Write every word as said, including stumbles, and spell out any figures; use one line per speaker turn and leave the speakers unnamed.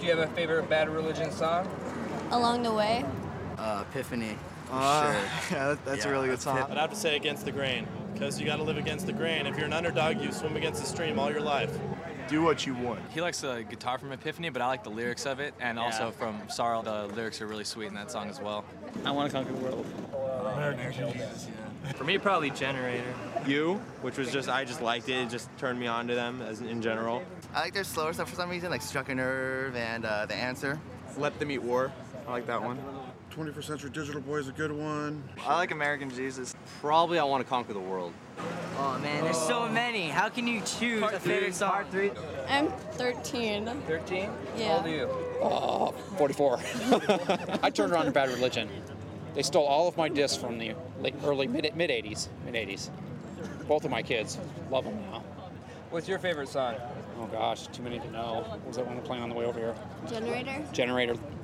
Do you have a favorite Bad Religion song?
Along the Way.
Uh, Epiphany. For
Uh,
sure.
yeah, that- that's a really good song.
I'd have to say Against the Grain, because you got to live against the grain. If you're an underdog, you swim against the stream all your life.
Do what you want.
He likes the guitar from Epiphany, but I like the lyrics of it, and
Yeah.
also from Sorrow, the lyrics are really sweet in that song as well.
I Want to Conquer the World.
For me, probably Generator.
You, which was just, I just liked it. It just turned me on to them as in general.
I like their slower stuff for some reason, like Struck a Nerve and uh, The Answer.
Let Them Eat War. I like that one.
twenty-first Century Digital Boy is a good one.
I like American Jesus.
Probably I Want to Conquer the World.
Oh man, there's so many. How can you choose a favorite song? Part three.
I'm thirteen.
thirteen?
Yeah.
How old are you?
Uh, forty-four. I turned around to Bad Religion. They stole all of my discs from the late, early mid mid eighties, mid eighties. Both of my kids love them now.
What's your favorite song?
Oh gosh, too many to know. What was that one we're playing on the way over here?
Generator.
Generator.